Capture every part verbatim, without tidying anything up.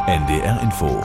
N D R Info.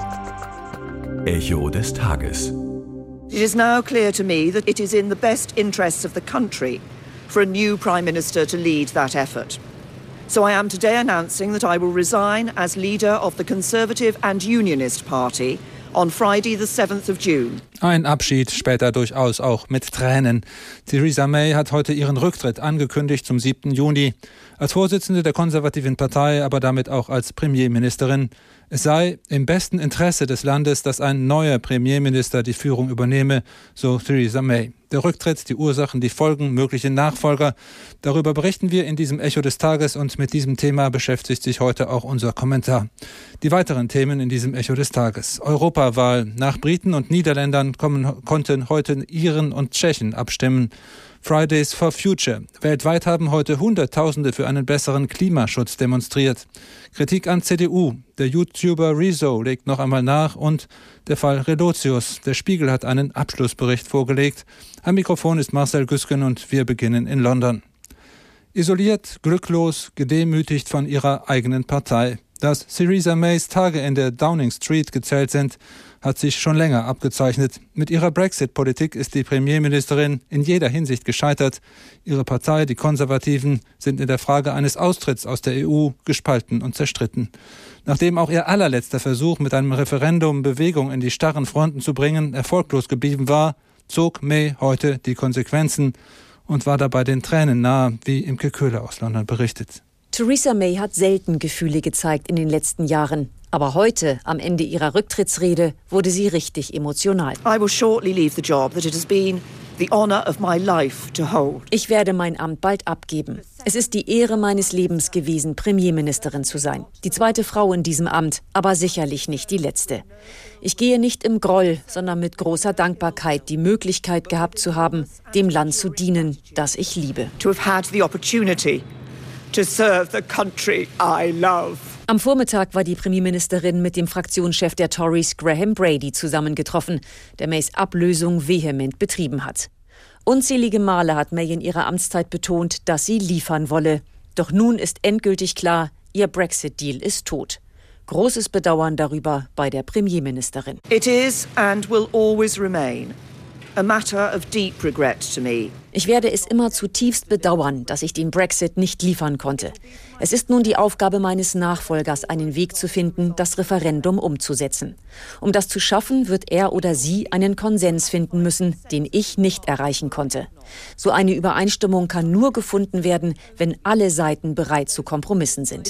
Echo des Tages. It is now clear to me that it is in the best interests of the country for a new Prime Minister to lead that effort. So I am today announcing that I will resign as leader of the Conservative and Unionist Party on Friday the seventh of June. Ein Abschied, später durchaus auch mit Tränen. Theresa May hat heute ihren Rücktritt angekündigt zum siebten Juni. Als Vorsitzende der konservativen Partei, aber damit auch als Premierministerin. Es sei im besten Interesse des Landes, dass ein neuer Premierminister die Führung übernehme, so Theresa May. Der Rücktritt, die Ursachen, die Folgen, mögliche Nachfolger. Darüber berichten wir in diesem Echo des Tages und mit diesem Thema beschäftigt sich heute auch unser Kommentar. Die weiteren Themen in diesem Echo des Tages. Europawahl. Nach Briten und Niederländern kommen, konnten heute Iren und Tschechen abstimmen. Fridays for Future. Weltweit haben heute Hunderttausende für einen besseren Klimaschutz demonstriert. Kritik an C D U. Der YouTuber Rezo legt noch einmal nach und der Fall Relotius. Der Spiegel hat einen Abschlussbericht vorgelegt. Am Mikrofon ist Marcel Güsken und wir beginnen in London. Isoliert, glücklos, gedemütigt von ihrer eigenen Partei. Dass Theresa Mays Tage in der Downing Street gezählt sind, hat sich schon länger abgezeichnet. Mit ihrer Brexit-Politik ist die Premierministerin in jeder Hinsicht gescheitert. Ihre Partei, die Konservativen, sind in der Frage eines Austritts aus der E U gespalten und zerstritten. Nachdem auch ihr allerletzter Versuch, mit einem Referendum Bewegung in die starren Fronten zu bringen, erfolglos geblieben war, zog May heute die Konsequenzen und war dabei den Tränen nahe, wie Imke Köhler aus London berichtet. Theresa May hat selten Gefühle gezeigt in den letzten Jahren. Aber heute, am Ende ihrer Rücktrittsrede, wurde sie richtig emotional. I will shortly leave the job that it has been the honor of my life to hold. Ich werde mein Amt bald abgeben. Es ist die Ehre meines Lebens gewesen, Premierministerin zu sein. Die zweite Frau in diesem Amt, aber sicherlich nicht die letzte. Ich gehe nicht im Groll, sondern mit großer Dankbarkeit, die Möglichkeit gehabt zu haben, dem Land zu dienen, das ich liebe. To have had the opportunity to serve the country I love. Am Vormittag war die Premierministerin mit dem Fraktionschef der Tories Graham Brady zusammengetroffen, der Mays Ablösung vehement betrieben hat. Unzählige Male hat May in ihrer Amtszeit betont, dass sie liefern wolle. Doch nun ist endgültig klar, ihr Brexit-Deal ist tot. Großes Bedauern darüber bei der Premierministerin. It is and will always remain a matter of deep regret to me. Ich werde es immer zutiefst bedauern, dass ich den Brexit nicht liefern konnte. Es ist nun die Aufgabe meines Nachfolgers, einen Weg zu finden, das Referendum umzusetzen. Um das zu schaffen, wird er oder sie einen Konsens finden müssen, den ich nicht erreichen konnte. So eine Übereinstimmung kann nur gefunden werden, wenn alle Seiten bereit zu Kompromissen sind.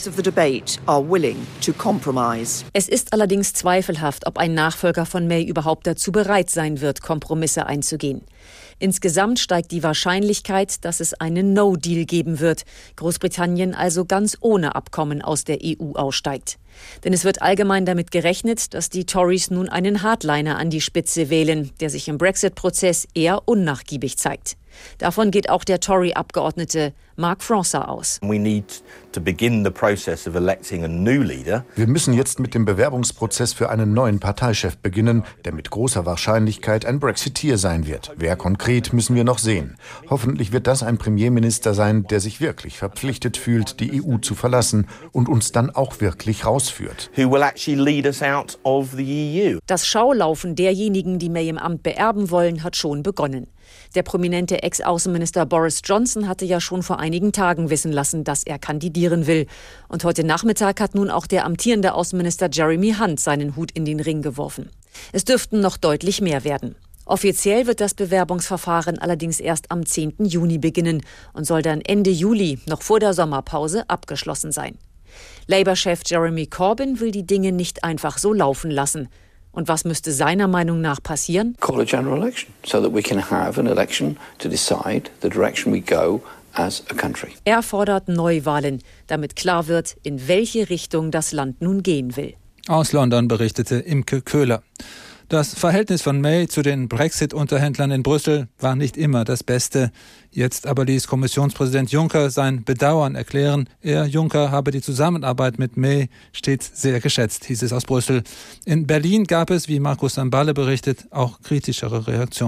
Es ist allerdings zweifelhaft, ob ein Nachfolger von May überhaupt dazu bereit sein wird, Kompromisse einzugehen. Insgesamt steigt die Wahrscheinlichkeit, dass es einen No-Deal geben wird. Großbritannien also ganz ohne Abkommen aus der E U aussteigt. Denn es wird allgemein damit gerechnet, dass die Tories nun einen Hardliner an die Spitze wählen, der sich im Brexit-Prozess eher unnachgiebig zeigt. Davon geht auch der Tory-Abgeordnete Mark Fraser aus. We need to begin the process of electing a new leader. Wir müssen jetzt mit dem Bewerbungsprozess für einen neuen Parteichef beginnen, der mit großer Wahrscheinlichkeit ein Brexiteer sein wird. Wer konkret, müssen wir noch sehen. Hoffentlich wird das ein Premierminister sein, der sich wirklich verpflichtet fühlt, die E U zu verlassen und uns dann auch wirklich rausführt. Who will actually lead us out of the E U? Das Schaulaufen derjenigen, die May im Amt beerben wollen, hat schon begonnen. Der prominente Ex-Außenminister Boris Johnson hatte ja schon vor einigen Tagen wissen lassen, dass er kandidieren will. Und heute Nachmittag hat nun auch der amtierende Außenminister Jeremy Hunt seinen Hut in den Ring geworfen. Es dürften noch deutlich mehr werden. Offiziell wird das Bewerbungsverfahren allerdings erst am zehnten Juni beginnen und soll dann Ende Juli, noch vor der Sommerpause, abgeschlossen sein. Labour-Chef Jeremy Corbyn will die Dinge nicht einfach so laufen lassen. Und was müsste seiner Meinung nach passieren? Call a general election, so that we can have an election to decide the direction we go as a country. Er fordert Neuwahlen, damit klar wird, in welche Richtung das Land nun gehen will. Aus London berichtete Imke Köhler. Das Verhältnis von May zu den Brexit-Unterhändlern in Brüssel war nicht immer das Beste. Jetzt aber ließ Kommissionspräsident Juncker sein Bedauern erklären. Er, Juncker, habe die Zusammenarbeit mit May stets sehr geschätzt, hieß es aus Brüssel. In Berlin gab es, wie Markus Samballe berichtet, auch kritischere Reaktionen.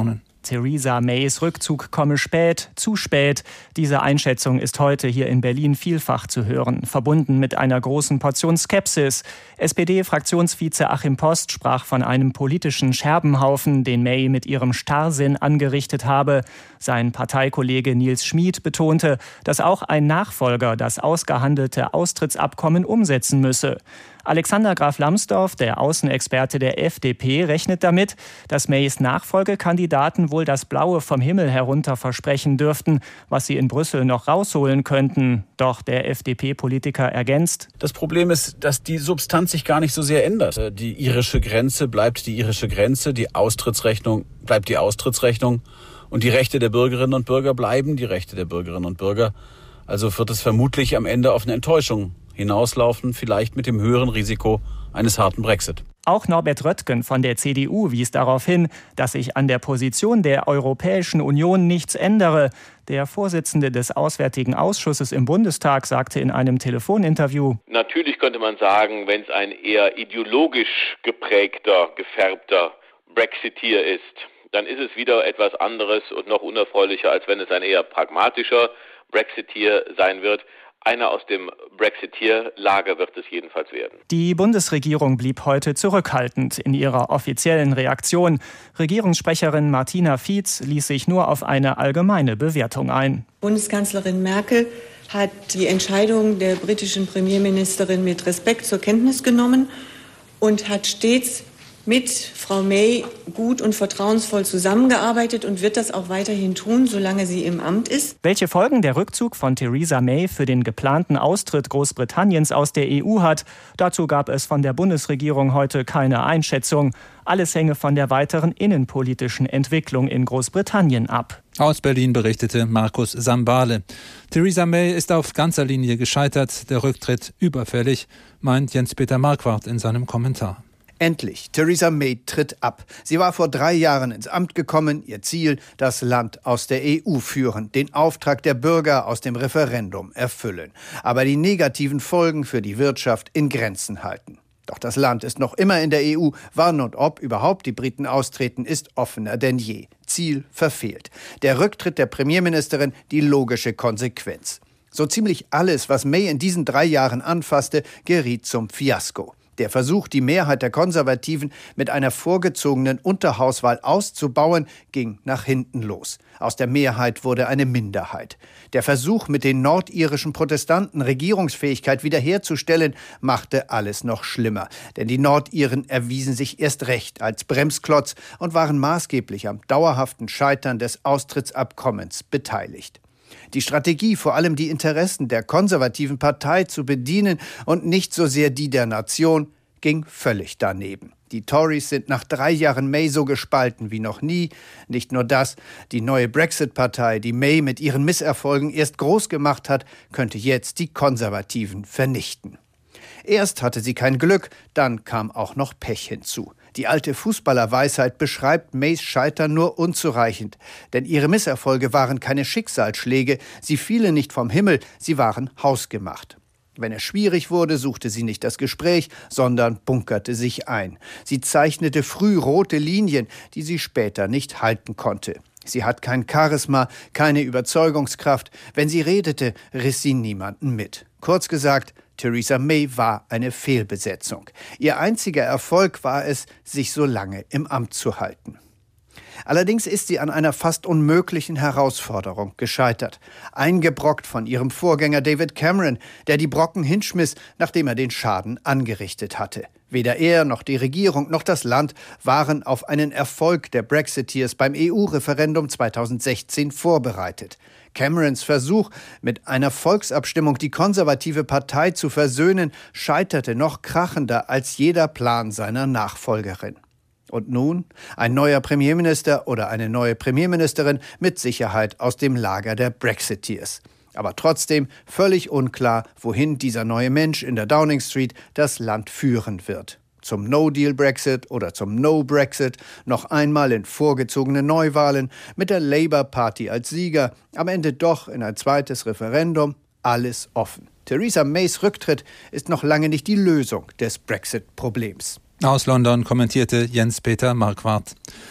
Theresa Mays Rückzug komme spät, zu spät. Diese Einschätzung ist heute hier in Berlin vielfach zu hören, verbunden mit einer großen Portion Skepsis. S P D-Fraktionsvize Achim Post sprach von einem politischen Scherbenhaufen, den May mit ihrem Starrsinn angerichtet habe. Sein Parteikollege Nils Schmid betonte, dass auch ein Nachfolger das ausgehandelte Austrittsabkommen umsetzen müsse. Alexander Graf Lambsdorff, der Außenexperte der F D P, rechnet damit, dass Mays Nachfolgekandidaten wohl das Blaue vom Himmel herunter versprechen dürften, was sie in Brüssel noch rausholen könnten. Doch der F D P-Politiker ergänzt: Das Problem ist, dass die Substanz sich gar nicht so sehr ändert. Die irische Grenze bleibt die irische Grenze, die Austrittsrechnung bleibt die Austrittsrechnung und die Rechte der Bürgerinnen und Bürger bleiben die Rechte der Bürgerinnen und Bürger. Also wird es vermutlich am Ende auf eine Enttäuschung hinauslaufen, vielleicht mit dem höheren Risiko eines harten Brexit. Auch Norbert Röttgen von der C D U wies darauf hin, dass sich an der Position der Europäischen Union nichts ändere. Der Vorsitzende des Auswärtigen Ausschusses im Bundestag sagte in einem Telefoninterview: Natürlich könnte man sagen, wenn es ein eher ideologisch geprägter, gefärbter Brexiteer ist, dann ist es wieder etwas anderes und noch unerfreulicher, als wenn es ein eher pragmatischer Brexiteer sein wird. Einer aus dem Brexiteer-Lager wird es jedenfalls werden. Die Bundesregierung blieb heute zurückhaltend in ihrer offiziellen Reaktion. Regierungssprecherin Martina Fietz ließ sich nur auf eine allgemeine Bewertung ein. Bundeskanzlerin Merkel hat die Entscheidung der britischen Premierministerin mit Respekt zur Kenntnis genommen und hat stets mit Frau May gut und vertrauensvoll zusammengearbeitet und wird das auch weiterhin tun, solange sie im Amt ist. Welche Folgen der Rückzug von Theresa May für den geplanten Austritt Großbritanniens aus der E U hat, dazu gab es von der Bundesregierung heute keine Einschätzung. Alles hänge von der weiteren innenpolitischen Entwicklung in Großbritannien ab. Aus Berlin berichtete Markus Sambale. Theresa May ist auf ganzer Linie gescheitert, der Rücktritt überfällig, meint Jens-Peter Marquardt in seinem Kommentar. Endlich, Theresa May tritt ab. Sie war vor drei Jahren ins Amt gekommen. Ihr Ziel, das Land aus der E U führen, den Auftrag der Bürger aus dem Referendum erfüllen. Aber die negativen Folgen für die Wirtschaft in Grenzen halten. Doch das Land ist noch immer in der E U. Wann und ob überhaupt die Briten austreten, ist offener denn je. Ziel verfehlt. Der Rücktritt der Premierministerin die logische Konsequenz. So ziemlich alles, was May in diesen drei Jahren anfasste, geriet zum Fiasko. Der Versuch, die Mehrheit der Konservativen mit einer vorgezogenen Unterhauswahl auszubauen, ging nach hinten los. Aus der Mehrheit wurde eine Minderheit. Der Versuch, mit den nordirischen Protestanten Regierungsfähigkeit wiederherzustellen, machte alles noch schlimmer. Denn die Nordiren erwiesen sich erst recht als Bremsklotz und waren maßgeblich am dauerhaften Scheitern des Austrittsabkommens beteiligt. Die Strategie, vor allem die Interessen der konservativen Partei zu bedienen und nicht so sehr die der Nation, ging völlig daneben. Die Tories sind nach drei Jahren May so gespalten wie noch nie. Nicht nur das, die neue Brexit-Partei, die May mit ihren Misserfolgen erst groß gemacht hat, könnte jetzt die Konservativen vernichten. Erst hatte sie kein Glück, dann kam auch noch Pech hinzu. Die alte Fußballerweisheit beschreibt Mays Scheitern nur unzureichend. Denn ihre Misserfolge waren keine Schicksalsschläge, sie fielen nicht vom Himmel, sie waren hausgemacht. Wenn es schwierig wurde, suchte sie nicht das Gespräch, sondern bunkerte sich ein. Sie zeichnete früh rote Linien, die sie später nicht halten konnte. Sie hat kein Charisma, keine Überzeugungskraft. Wenn sie redete, riss sie niemanden mit. Kurz gesagt, Theresa May war eine Fehlbesetzung. Ihr einziger Erfolg war es, sich so lange im Amt zu halten. Allerdings ist sie an einer fast unmöglichen Herausforderung gescheitert. Eingebrockt von ihrem Vorgänger David Cameron, der die Brocken hinschmiss, nachdem er den Schaden angerichtet hatte. Weder er noch die Regierung noch das Land waren auf einen Erfolg der Brexiteers beim E U-Referendum zweitausendsechzehn vorbereitet. Camerons Versuch, mit einer Volksabstimmung die konservative Partei zu versöhnen, scheiterte noch krachender als jeder Plan seiner Nachfolgerin. Und nun ein neuer Premierminister oder eine neue Premierministerin mit Sicherheit aus dem Lager der Brexiteers. Aber trotzdem völlig unklar, wohin dieser neue Mensch in der Downing Street das Land führen wird. Zum No-Deal-Brexit oder zum No-Brexit, noch einmal in vorgezogene Neuwahlen, mit der Labour Party als Sieger, am Ende doch in ein zweites Referendum, alles offen. Theresa Mays Rücktritt ist noch lange nicht die Lösung des Brexit-Problems. Aus London kommentierte Jens-Peter Marquardt.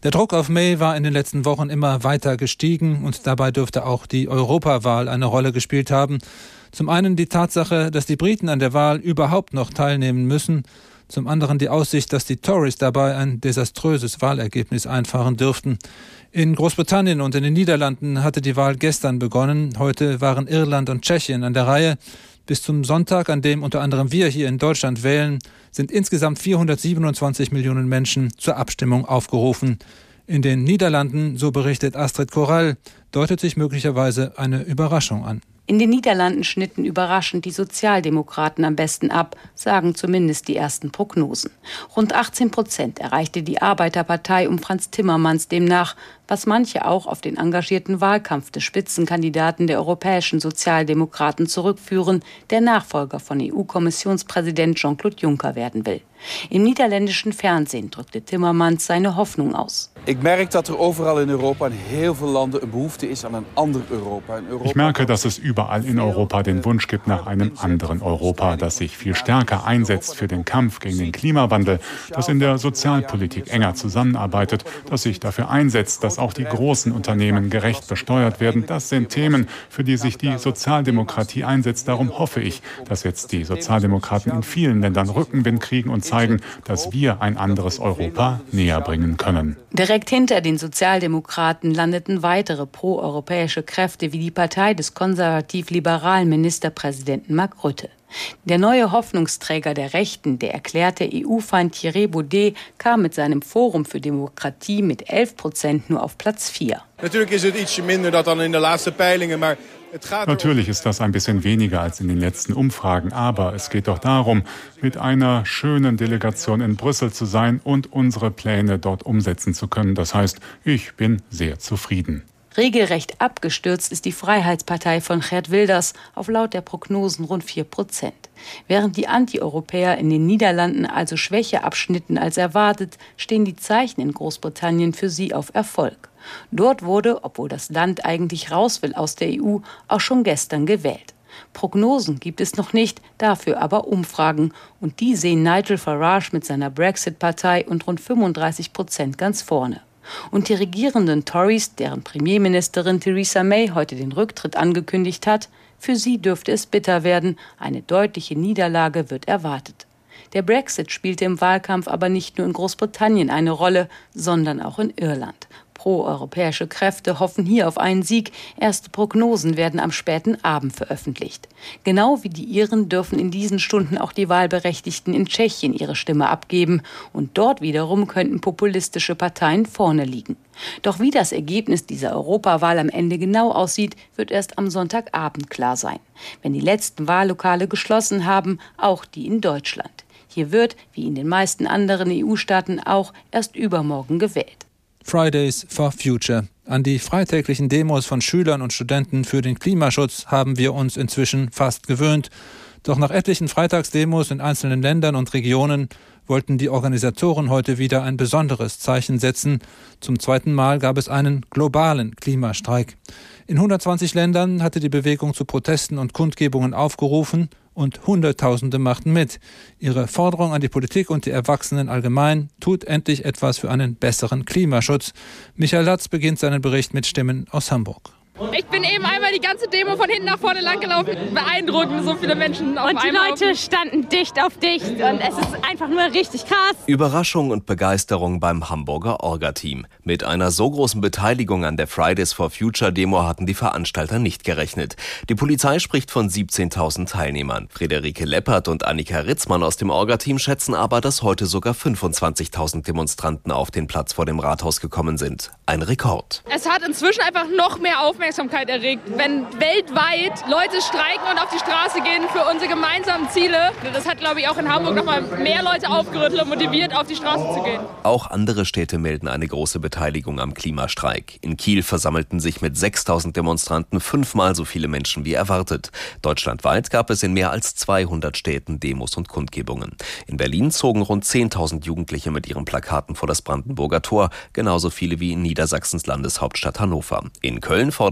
Der Druck auf May war in den letzten Wochen immer weiter gestiegen und dabei dürfte auch die Europawahl eine Rolle gespielt haben. Zum einen die Tatsache, dass die Briten an der Wahl überhaupt noch teilnehmen müssen. Zum anderen die Aussicht, dass die Tories dabei ein desaströses Wahlergebnis einfahren dürften. In Großbritannien und in den Niederlanden hatte die Wahl gestern begonnen. Heute waren Irland und Tschechien an der Reihe. Bis zum Sonntag, an dem unter anderem wir hier in Deutschland wählen, sind insgesamt vierhundertsiebenundzwanzig Millionen Menschen zur Abstimmung aufgerufen. In den Niederlanden, so berichtet Astrid Korall, deutet sich möglicherweise eine Überraschung an. In den Niederlanden schnitten überraschend die Sozialdemokraten am besten ab, sagen zumindest die ersten Prognosen. Rund achtzehn Prozent erreichte die Arbeiterpartei um Frans Timmermans demnach, was manche auch auf den engagierten Wahlkampf des Spitzenkandidaten der europäischen Sozialdemokraten zurückführen, der Nachfolger von E U-Kommissionspräsident Jean-Claude Juncker werden will. Im niederländischen Fernsehen drückte Timmermans seine Hoffnung aus. Ich merke, dass er overal in Europa in heel veel landen een behoefte is aan een ander Europa. Europa. Ich merke, dass es überall in Europa den Wunsch gibt nach einem anderen Europa, das sich viel stärker einsetzt für den Kampf gegen den Klimawandel, das in der Sozialpolitik enger zusammenarbeitet, das sich dafür einsetzt, dass auch die großen Unternehmen gerecht besteuert werden. Das sind Themen, für die sich die Sozialdemokratie einsetzt. Darum hoffe ich, dass jetzt die Sozialdemokraten in vielen Ländern Rückenwind kriegen und zeigen, dass wir ein anderes Europa näher bringen können. Direkt hinter den Sozialdemokraten landeten weitere proeuropäische Kräfte wie die Partei des konservativ-liberalen Ministerpräsidenten Mark Rutte. Der neue Hoffnungsträger der Rechten, der erklärte E U-Feind Thierry Baudet, kam mit seinem Forum für Demokratie mit elf Prozent nur auf Platz vier. Natürlich ist es ietsje minder dan in de laatste peilingen, maar Natürlich ist das ein bisschen weniger als in den letzten Umfragen, aber es geht doch darum, mit einer schönen Delegation in Brüssel zu sein und unsere Pläne dort umsetzen zu können. Das heißt, ich bin sehr zufrieden. Regelrecht abgestürzt ist die Freiheitspartei von Geert Wilders auf laut der Prognosen rund vier Prozent. Während die Antieuropäer in den Niederlanden also schwächer abschnitten als erwartet, stehen die Zeichen in Großbritannien für sie auf Erfolg. Dort wurde, obwohl das Land eigentlich raus will aus der E U, auch schon gestern gewählt. Prognosen gibt es noch nicht, dafür aber Umfragen. Und die sehen Nigel Farage mit seiner Brexit-Partei und rund fünfunddreißig Prozent ganz vorne. Und die regierenden Tories, deren Premierministerin Theresa May heute den Rücktritt angekündigt hat, für sie dürfte es bitter werden. Eine deutliche Niederlage wird erwartet. Der Brexit spielte im Wahlkampf aber nicht nur in Großbritannien eine Rolle, sondern auch in Irland. Proeuropäische Kräfte hoffen hier auf einen Sieg. Erste Prognosen werden am späten Abend veröffentlicht. Genau wie die Iren dürfen in diesen Stunden auch die Wahlberechtigten in Tschechien ihre Stimme abgeben. Und dort wiederum könnten populistische Parteien vorne liegen. Doch wie das Ergebnis dieser Europawahl am Ende genau aussieht, wird erst am Sonntagabend klar sein. Wenn die letzten Wahllokale geschlossen haben, auch die in Deutschland. Hier wird, wie in den meisten anderen E U-Staaten auch, erst übermorgen gewählt. Fridays for Future. An die freitäglichen Demos von Schülern und Studenten für den Klimaschutz haben wir uns inzwischen fast gewöhnt. Doch nach etlichen Freitagsdemos in einzelnen Ländern und Regionen wollten die Organisatoren heute wieder ein besonderes Zeichen setzen. Zum zweiten Mal gab es einen globalen Klimastreik. In hundertzwanzig Ländern hatte die Bewegung zu Protesten und Kundgebungen aufgerufen und Hunderttausende machten mit. Ihre Forderung an die Politik und die Erwachsenen allgemein: tut endlich etwas für einen besseren Klimaschutz. Michael Latz beginnt seinen Bericht mit Stimmen aus Hamburg. Ich bin eben einmal die ganze Demo von hinten nach vorne lang gelaufen. Beeindruckend, so viele Menschen auf einmal. Und die Leute standen dicht auf dicht und es ist einfach nur richtig krass. Überraschung und Begeisterung beim Hamburger Orga-Team. Mit einer so großen Beteiligung an der Fridays for Future Demo hatten die Veranstalter nicht gerechnet. Die Polizei spricht von siebzehntausend Teilnehmern. Friederike Leppert und Annika Ritzmann aus dem Orga-Team schätzen aber, dass heute sogar fünfundzwanzigtausend Demonstranten auf den Platz vor dem Rathaus gekommen sind. Ein Rekord. Es hat inzwischen einfach noch mehr Aufmerksamkeit Aufmerksamkeit erregt, wenn weltweit Leute streiken und auf die Straße gehen für unsere gemeinsamen Ziele. Das hat, glaube ich, auch in Hamburg noch mal mehr Leute aufgerüttelt und motiviert, auf die Straße zu gehen. Auch andere Städte melden eine große Beteiligung am Klimastreik. In Kiel versammelten sich mit sechstausend Demonstranten fünfmal so viele Menschen wie erwartet. Deutschlandweit gab es in mehr als zweihundert Städten Demos und Kundgebungen. In Berlin zogen rund zehntausend Jugendliche mit ihren Plakaten vor das Brandenburger Tor, genauso viele wie in Niedersachsens Landeshauptstadt Hannover. In Köln forderte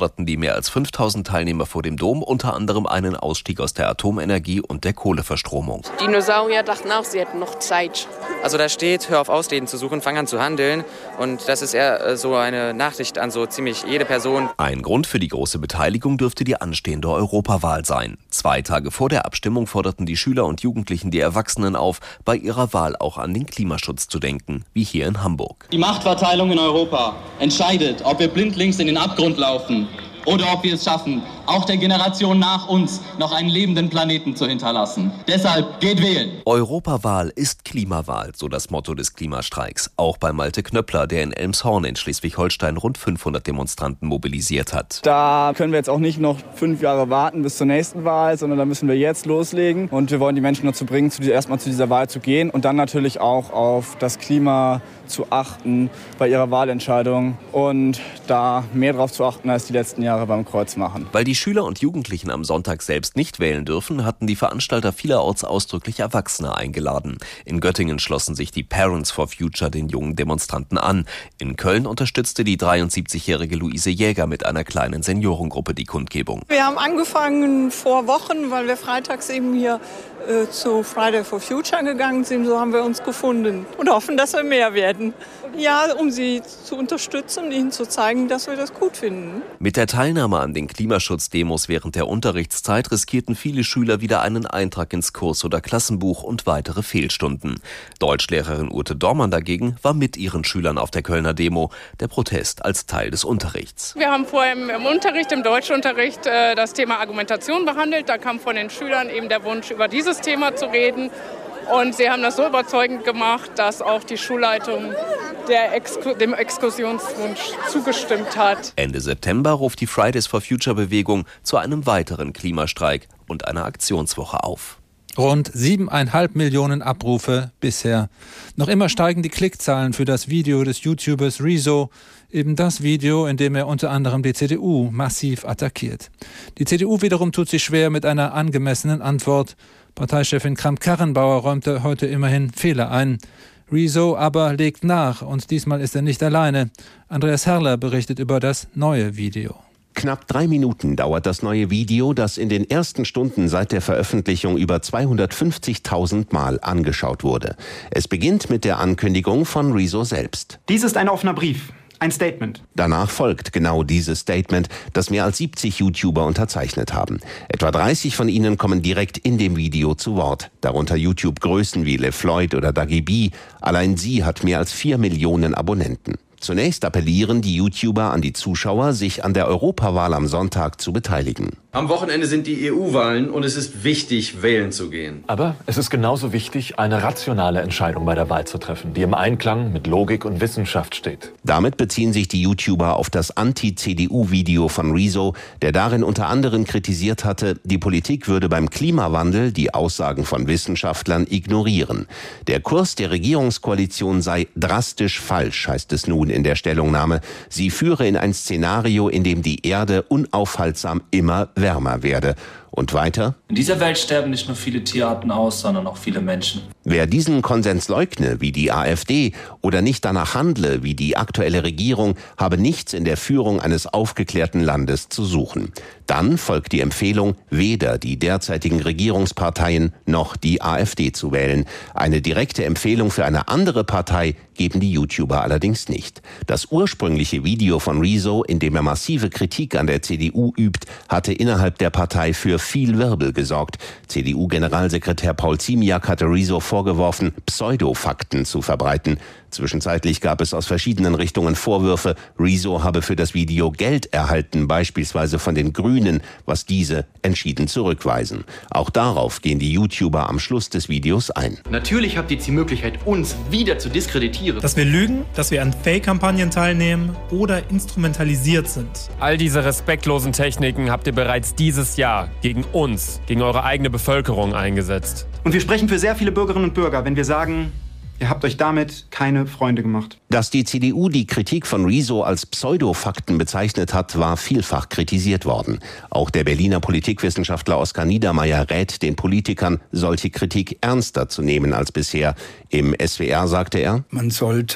forderten die mehr als fünftausend Teilnehmer vor dem Dom unter anderem einen Ausstieg aus der Atomenergie und der Kohleverstromung. Die Dinosaurier dachten auch, sie hätten noch Zeit. Also da steht, hör auf Ausreden zu suchen, fang an zu handeln. Und das ist eher so eine Nachricht an so ziemlich jede Person. Ein Grund für die große Beteiligung dürfte die anstehende Europawahl sein. Zwei Tage vor der Abstimmung forderten die Schüler und Jugendlichen die Erwachsenen auf, bei ihrer Wahl auch an den Klimaschutz zu denken, wie hier in Hamburg. Die Machtverteilung in Europa entscheidet, ob wir blindlings in den Abgrund laufen oder ob wir es schaffen, auch der Generation nach uns noch einen lebenden Planeten zu hinterlassen. Deshalb geht wählen. Europawahl ist Klimawahl, so das Motto des Klimastreiks. Auch bei Malte Knöppler, der in Elmshorn in Schleswig-Holstein rund fünfhundert Demonstranten mobilisiert hat. Da können wir jetzt auch nicht noch fünf Jahre warten bis zur nächsten Wahl, sondern da müssen wir jetzt loslegen. Und wir wollen die Menschen dazu bringen, zu dieser, erstmal zu dieser Wahl zu gehen und dann natürlich auch auf das Klima zu achten bei ihrer Wahlentscheidung und da mehr drauf zu achten als die letzten Jahre beim Kreuz machen. Weil die Schüler und Jugendlichen am Sonntag selbst nicht wählen dürfen, hatten die Veranstalter vielerorts ausdrücklich Erwachsene eingeladen. In Göttingen schlossen sich die Parents for Future den jungen Demonstranten an. In Köln unterstützte die dreiundsiebzigjährige Luise Jäger mit einer kleinen Seniorengruppe die Kundgebung. Wir haben angefangen vor Wochen, weil wir freitags eben hier äh, zu Friday for Future gegangen sind. So haben wir uns gefunden und hoffen, dass wir mehr werden. Ja, um sie zu unterstützen und ihnen zu zeigen, dass wir das gut finden. Mit der Teilnahme an den Klimaschutzdemos während der Unterrichtszeit riskierten viele Schüler wieder einen Eintrag ins Kurs- oder Klassenbuch und weitere Fehlstunden. Deutschlehrerin Ute Dormann dagegen war mit ihren Schülern auf der Kölner Demo, der Protest als Teil des Unterrichts. Wir haben vorher im, im Unterricht, im Deutschunterricht, äh, das Thema Argumentation behandelt. Da kam von den Schülern eben der Wunsch, über dieses Thema zu reden. Und sie haben das so überzeugend gemacht, dass auch die Schulleitung der Exku- dem Exkursionswunsch zugestimmt hat. Ende September ruft die Fridays for Future Bewegung zu einem weiteren Klimastreik und einer Aktionswoche auf. Rund siebeneinhalb Millionen Abrufe bisher. Noch immer steigen die Klickzahlen für das Video des YouTubers Rezo, eben das Video, in dem er unter anderem die C D U massiv attackiert. Die C D U wiederum tut sich schwer mit einer angemessenen Antwort. Parteichefin Kramp-Karrenbauer räumte heute immerhin Fehler ein. Rezo aber legt nach und diesmal ist er nicht alleine. Andreas Herrler berichtet über das neue Video. Knapp drei Minuten dauert das neue Video, das in den ersten Stunden seit der Veröffentlichung über zweihundertfünfzigtausend Mal angeschaut wurde. Es beginnt mit der Ankündigung von Rezo selbst. Dies ist ein offener Brief. Ein Statement. Danach folgt genau dieses Statement, das mehr als siebzig YouTuber unterzeichnet haben. Etwa dreißig von ihnen kommen direkt in dem Video zu Wort. Darunter YouTube-Größen wie LeFloid oder Dagi B. Allein sie hat mehr als vier Millionen Abonnenten. Zunächst appellieren die YouTuber an die Zuschauer, sich an der Europawahl am Sonntag zu beteiligen. Am Wochenende sind die E U-Wahlen und es ist wichtig, wählen zu gehen. Aber es ist genauso wichtig, eine rationale Entscheidung bei der Wahl zu treffen, die im Einklang mit Logik und Wissenschaft steht. Damit beziehen sich die YouTuber auf das Anti-C D U-Video von Rezo, der darin unter anderem kritisiert hatte, die Politik würde beim Klimawandel die Aussagen von Wissenschaftlern ignorieren. Der Kurs der Regierungskoalition sei drastisch falsch, heißt es nun in der Stellungnahme. Sie führe in ein Szenario, in dem die Erde unaufhaltsam immer wärmer werde. Und weiter: In dieser Welt sterben nicht nur viele Tierarten aus, sondern auch viele Menschen. Wer diesen Konsens leugne, wie die AfD, oder nicht danach handle, wie die aktuelle Regierung, habe nichts in der Führung eines aufgeklärten Landes zu suchen. Dann folgt die Empfehlung, weder die derzeitigen Regierungsparteien noch die AfD zu wählen. Eine direkte Empfehlung für eine andere Partei geben die YouTuber allerdings nicht. Das ursprüngliche Video von Rezo, in dem er massive Kritik an der C D U übt, hatte innerhalb der Partei für viel Wirbel gesorgt. C D U-Generalsekretär Paul Ziemiak hatte Rezo vorgeworfen, Pseudofakten zu verbreiten. Zwischenzeitlich gab es aus verschiedenen Richtungen Vorwürfe, Rezo habe für das Video Geld erhalten, beispielsweise von den Grünen, was diese entschieden zurückweisen. Auch darauf gehen die YouTuber am Schluss des Videos ein. Natürlich habt ihr jetzt die Möglichkeit, uns wieder zu diskreditieren. Dass wir lügen, dass wir an Fake-Kampagnen teilnehmen oder instrumentalisiert sind. All diese respektlosen Techniken habt ihr bereits dieses Jahr gegen uns, gegen eure eigene Bevölkerung eingesetzt. Und wir sprechen für sehr viele Bürgerinnen und Bürger, wenn wir sagen, ihr habt euch damit keine Freunde gemacht. Dass die C D U die Kritik von Rezo als Pseudofakten bezeichnet hat, war vielfach kritisiert worden. Auch der Berliner Politikwissenschaftler Oskar Niedermeyer rät den Politikern, solche Kritik ernster zu nehmen als bisher. Im S W R sagte er: Man sollte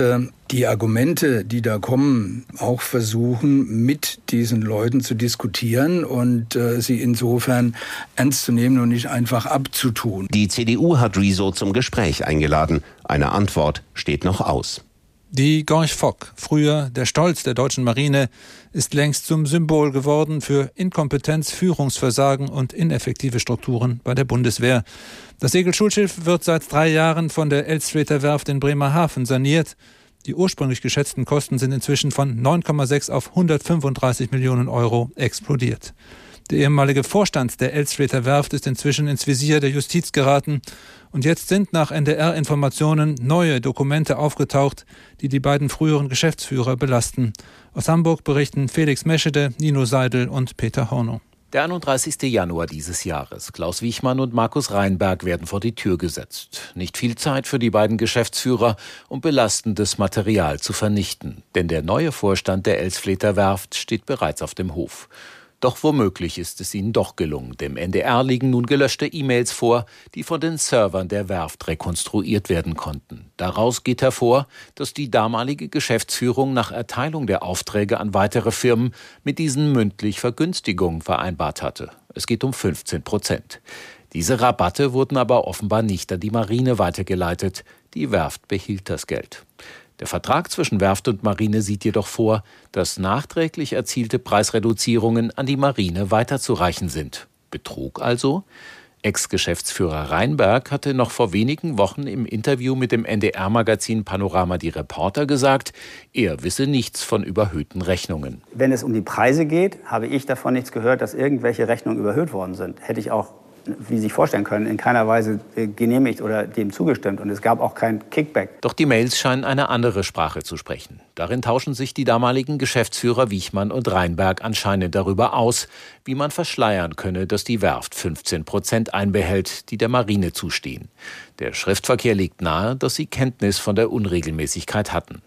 die Argumente, die da kommen, auch versuchen, mit diesen Leuten zu diskutieren und äh, sie insofern ernst zu nehmen und nicht einfach abzutun. Die C D U hat Rezo zum Gespräch eingeladen. Eine Antwort steht noch aus. Die Gorch Fock, früher der Stolz der deutschen Marine, ist längst zum Symbol geworden für Inkompetenz, Führungsversagen und ineffektive Strukturen bei der Bundeswehr. Das Segelschulschiff wird seit drei Jahren von der Elstreeter Werft in Bremerhaven saniert. Die ursprünglich geschätzten Kosten sind inzwischen von neun Komma sechs auf hundertfünfunddreißig Millionen Euro explodiert. Der ehemalige Vorstand der Elstreeter Werft ist inzwischen ins Visier der Justiz geraten. Und jetzt sind nach N D R-Informationen neue Dokumente aufgetaucht, die die beiden früheren Geschäftsführer belasten. Aus Hamburg berichten Felix Meschede, Nino Seidel und Peter Hornung. Der einunddreißigste Januar dieses Jahres. Klaus Wichmann und Markus Reinberg werden vor die Tür gesetzt. Nicht viel Zeit für die beiden Geschäftsführer, um belastendes Material zu vernichten. Denn der neue Vorstand der Elsfleter Werft steht bereits auf dem Hof. Doch womöglich ist es ihnen doch gelungen. Dem N D R liegen nun gelöschte E-Mails vor, die von den Servern der Werft rekonstruiert werden konnten. Daraus geht hervor, dass die damalige Geschäftsführung nach Erteilung der Aufträge an weitere Firmen mit diesen mündlich Vergünstigungen vereinbart hatte. Es geht um fünfzehn Prozent. Diese Rabatte wurden aber offenbar nicht an die Marine weitergeleitet. Die Werft behielt das Geld. Der Vertrag zwischen Werft und Marine sieht jedoch vor, dass nachträglich erzielte Preisreduzierungen an die Marine weiterzureichen sind. Betrug also? Ex-Geschäftsführer Reinberg hatte noch vor wenigen Wochen im Interview mit dem N D R-Magazin Panorama Die Reporter gesagt, er wisse nichts von überhöhten Rechnungen. Wenn es um die Preise geht, habe ich davon nichts gehört, dass irgendwelche Rechnungen überhöht worden sind. Hätte ich auch, wie Sie sich vorstellen können, in keiner Weise genehmigt oder dem zugestimmt. Und es gab auch kein Kickback. Doch die Mails scheinen eine andere Sprache zu sprechen. Darin tauschen sich die damaligen Geschäftsführer Wichmann und Reinberg anscheinend darüber aus, wie man verschleiern könne, dass die Werft fünfzehn Prozent einbehält, die der Marine zustehen. Der Schriftverkehr legt nahe, dass sie Kenntnis von der Unregelmäßigkeit hatten.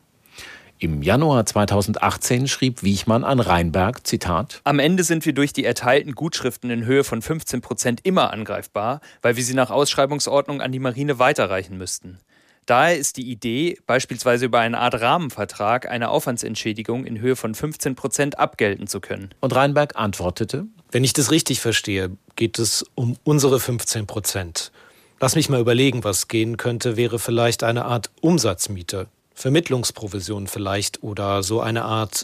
Im Januar zweitausendachtzehn schrieb Wichmann an Reinberg, Zitat: Am Ende sind wir durch die erteilten Gutschriften in Höhe von fünfzehn Prozent immer angreifbar, weil wir sie nach Ausschreibungsordnung an die Marine weiterreichen müssten. Daher ist die Idee, beispielsweise über eine Art Rahmenvertrag eine Aufwandsentschädigung in Höhe von fünfzehn Prozent abgelten zu können. Und Reinberg antwortete: Wenn ich das richtig verstehe, geht es um unsere fünfzehn Prozent. Lass mich mal überlegen, was gehen könnte, wäre vielleicht eine Art Umsatzmiete. Vermittlungsprovision vielleicht oder so eine Art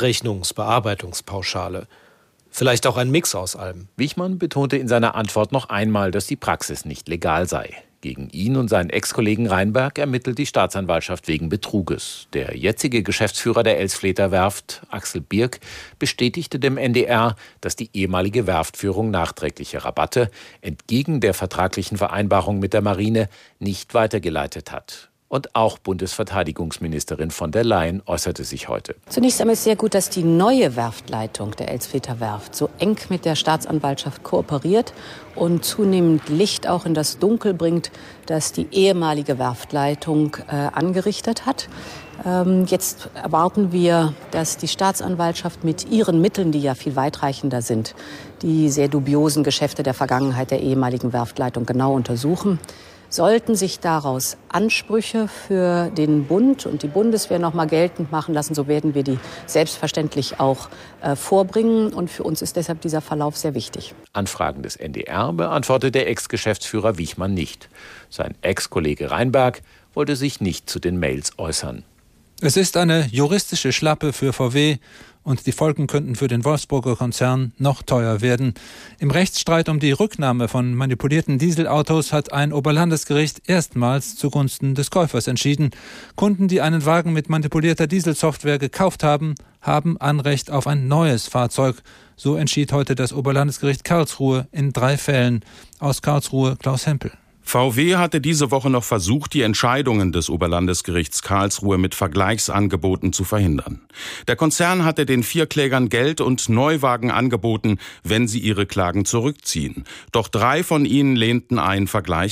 Abrechnungs-Bearbeitungspauschale. Vielleicht auch ein Mix aus allem. Wichmann betonte in seiner Antwort noch einmal, dass die Praxis nicht legal sei. Gegen ihn und seinen Ex-Kollegen Reinberg ermittelt die Staatsanwaltschaft wegen Betruges. Der jetzige Geschäftsführer der Elsfleter Werft, Axel Birk, bestätigte dem N D R, dass die ehemalige Werftführung nachträgliche Rabatte entgegen der vertraglichen Vereinbarung mit der Marine nicht weitergeleitet hat. Und auch Bundesverteidigungsministerin von der Leyen äußerte sich heute. Zunächst einmal ist sehr gut, dass die neue Werftleitung der Elsfleter Werft so eng mit der Staatsanwaltschaft kooperiert und zunehmend Licht auch in das Dunkel bringt, das die ehemalige Werftleitung äh, angerichtet hat. Ähm, jetzt erwarten wir, dass die Staatsanwaltschaft mit ihren Mitteln, die ja viel weitreichender sind, die sehr dubiosen Geschäfte der Vergangenheit der ehemaligen Werftleitung genau untersuchen. Sollten sich daraus Ansprüche für den Bund und die Bundeswehr noch mal geltend machen lassen, so werden wir die selbstverständlich auch äh, vorbringen. Und für uns ist deshalb dieser Verlauf sehr wichtig. Anfragen des N D R beantwortet der Ex-Geschäftsführer Wichmann nicht. Sein Ex-Kollege Reinberg wollte sich nicht zu den Mails äußern. Es ist eine juristische Schlappe für V W und die Folgen könnten für den Wolfsburger Konzern noch teuer werden. Im Rechtsstreit um die Rücknahme von manipulierten Dieselautos hat ein Oberlandesgericht erstmals zugunsten des Käufers entschieden. Kunden, die einen Wagen mit manipulierter Dieselsoftware gekauft haben, haben Anrecht auf ein neues Fahrzeug. So entschied heute das Oberlandesgericht Karlsruhe in drei Fällen. Aus Karlsruhe Klaus Hempel. V W hatte diese Woche noch versucht, die Entscheidungen des Oberlandesgerichts Karlsruhe mit Vergleichsangeboten zu verhindern. Der Konzern hatte den vier Klägern Geld und Neuwagen angeboten, wenn sie ihre Klagen zurückziehen. Doch drei von ihnen lehnten einen Vergleich ab.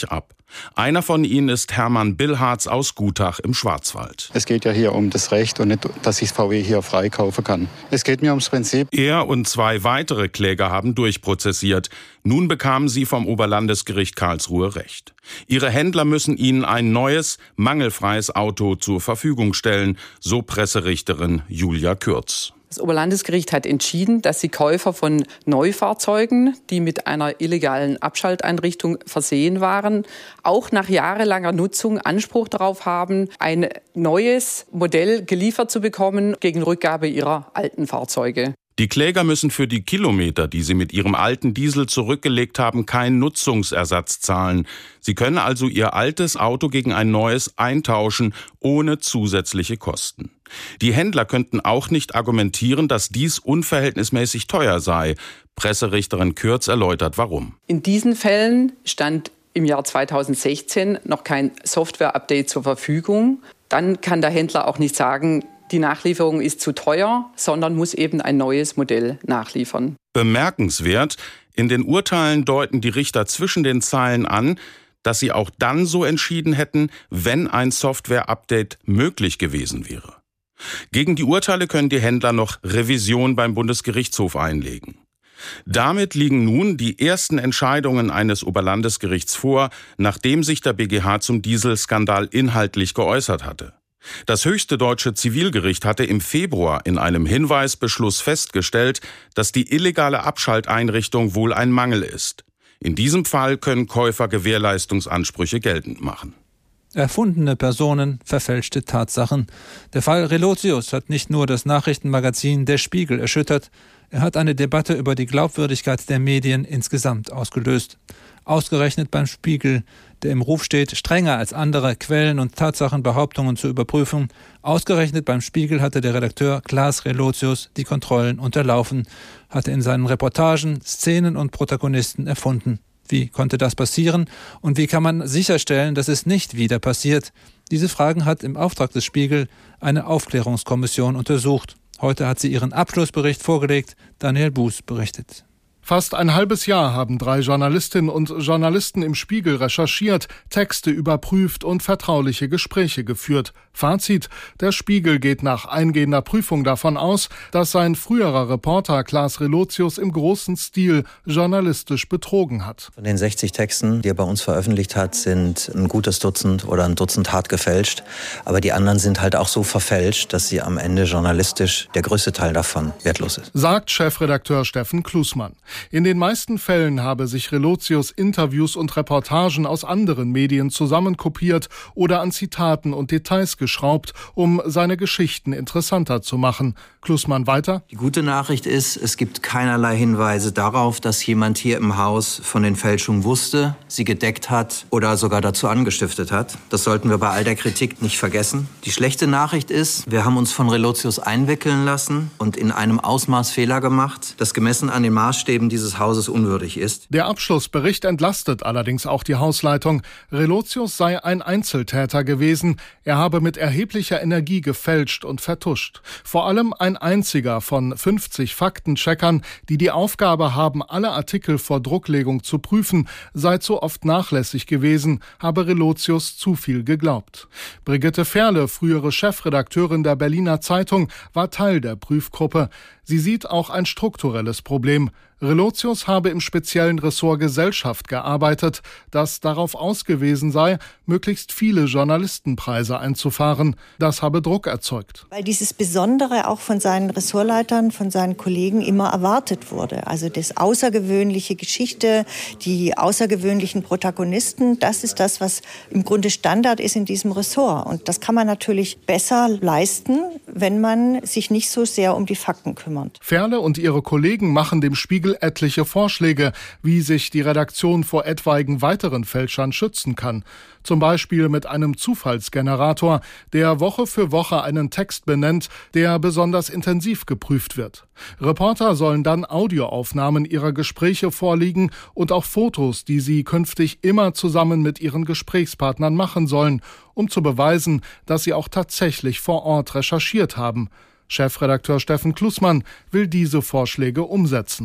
Einer von ihnen ist Hermann Billharz aus Gutach im Schwarzwald. Es geht ja hier um das Recht und nicht, dass ich V W hier freikaufen kann. Es geht mir ums Prinzip. Er und zwei weitere Kläger haben durchprozessiert. Nun bekamen sie vom Oberlandesgericht Karlsruhe Recht. Ihre Händler müssen ihnen ein neues, mangelfreies Auto zur Verfügung stellen, so Presserichterin Julia Kürz. Das Oberlandesgericht hat entschieden, dass die Käufer von Neufahrzeugen, die mit einer illegalen Abschalteinrichtung versehen waren, auch nach jahrelanger Nutzung Anspruch darauf haben, ein neues Modell geliefert zu bekommen gegen Rückgabe ihrer alten Fahrzeuge. Die Kläger müssen für die Kilometer, die sie mit ihrem alten Diesel zurückgelegt haben, keinen Nutzungsersatz zahlen. Sie können also ihr altes Auto gegen ein neues eintauschen, ohne zusätzliche Kosten. Die Händler könnten auch nicht argumentieren, dass dies unverhältnismäßig teuer sei. Presserichterin Kürz erläutert, warum. In diesen Fällen stand im Jahr zweitausendsechzehn noch kein Software-Update zur Verfügung. Dann kann der Händler auch nicht sagen, die Nachlieferung ist zu teuer, sondern muss eben ein neues Modell nachliefern. Bemerkenswert, in den Urteilen deuten die Richter zwischen den Zeilen an, dass sie auch dann so entschieden hätten, wenn ein Software-Update möglich gewesen wäre. Gegen die Urteile können die Händler noch Revision beim Bundesgerichtshof einlegen. Damit liegen nun die ersten Entscheidungen eines Oberlandesgerichts vor, nachdem sich der B G H zum Dieselskandal inhaltlich geäußert hatte. Das höchste deutsche Zivilgericht hatte im Februar in einem Hinweisbeschluss festgestellt, dass die illegale Abschalteinrichtung wohl ein Mangel ist. In diesem Fall können Käufer Gewährleistungsansprüche geltend machen. Erfundene Personen, verfälschte Tatsachen. Der Fall Relotius hat nicht nur das Nachrichtenmagazin Der Spiegel erschüttert, er hat eine Debatte über die Glaubwürdigkeit der Medien insgesamt ausgelöst. Ausgerechnet beim Spiegel, der im Ruf steht, strenger als andere Quellen- und Tatsachenbehauptungen zu überprüfen. Ausgerechnet beim Spiegel hatte der Redakteur Klaas Relotius die Kontrollen unterlaufen, hatte in seinen Reportagen Szenen und Protagonisten erfunden. Wie konnte das passieren und wie kann man sicherstellen, dass es nicht wieder passiert? Diese Fragen hat im Auftrag des Spiegel eine Aufklärungskommission untersucht. Heute hat sie ihren Abschlussbericht vorgelegt. Daniel Buß berichtet. Fast ein halbes Jahr haben drei Journalistinnen und Journalisten im Spiegel recherchiert, Texte überprüft und vertrauliche Gespräche geführt. Fazit: Der Spiegel geht nach eingehender Prüfung davon aus, dass sein früherer Reporter Klaas Relotius im großen Stil journalistisch betrogen hat. Von den sechzig Texten, die er bei uns veröffentlicht hat, sind ein gutes Dutzend oder ein Dutzend hart gefälscht. Aber die anderen sind halt auch so verfälscht, dass sie am Ende journalistisch, der größte Teil davon, wertlos ist. Sagt Chefredakteur Steffen Klusmann. In den meisten Fällen habe sich Relotius Interviews und Reportagen aus anderen Medien zusammenkopiert oder an Zitaten und Details geschraubt, um seine Geschichten interessanter zu machen. Klusmann weiter: Die gute Nachricht ist, es gibt keinerlei Hinweise darauf, dass jemand hier im Haus von den Fälschungen wusste, sie gedeckt hat oder sogar dazu angestiftet hat. Das sollten wir bei all der Kritik nicht vergessen. Die schlechte Nachricht ist, wir haben uns von Relotius einwickeln lassen und in einem Ausmaß Fehler gemacht, das gemessen an den Maßstäben dieses Hauses unwürdig ist. Der Abschlussbericht entlastet allerdings auch die Hausleitung. Relotius sei ein Einzeltäter gewesen. Er habe mit erheblicher Energie gefälscht und vertuscht. Vor allem ein einziger von fünfzig Faktencheckern, die die Aufgabe haben, alle Artikel vor Drucklegung zu prüfen, sei zu oft nachlässig gewesen, habe Relotius zu viel geglaubt. Brigitte Ferle, frühere Chefredakteurin der Berliner Zeitung, war Teil der Prüfgruppe. Sie sieht auch ein strukturelles Problem. Relotius habe im speziellen Ressort Gesellschaft gearbeitet, das darauf ausgewiesen sei, möglichst viele Journalistenpreise einzufahren. Das habe Druck erzeugt. Weil dieses Besondere auch von seinen Ressortleitern, von seinen Kollegen immer erwartet wurde. Also das außergewöhnliche Geschichte, die außergewöhnlichen Protagonisten, das ist das, was im Grunde Standard ist in diesem Ressort. Und das kann man natürlich besser leisten, wenn man sich nicht so sehr um die Fakten kümmert. Ferle und ihre Kollegen machen dem Spiegel etliche Vorschläge, wie sich die Redaktion vor etwaigen weiteren Fälschern schützen kann. Zum Beispiel mit einem Zufallsgenerator, der Woche für Woche einen Text benennt, der besonders intensiv geprüft wird. Reporter sollen dann Audioaufnahmen ihrer Gespräche vorlegen und auch Fotos, die sie künftig immer zusammen mit ihren Gesprächspartnern machen sollen, um zu beweisen, dass sie auch tatsächlich vor Ort recherchiert haben. Chefredakteur Steffen Klusmann will diese Vorschläge umsetzen.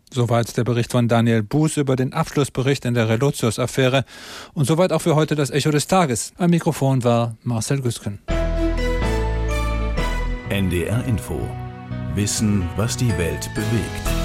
Soweit der Bericht von Daniel Buß über den Abschlussbericht in der Relotius-Affäre. Und soweit auch für heute das Echo des Tages. Am Mikrofon war Marcel Güsken. N D R Info. Wissen, was die Welt bewegt.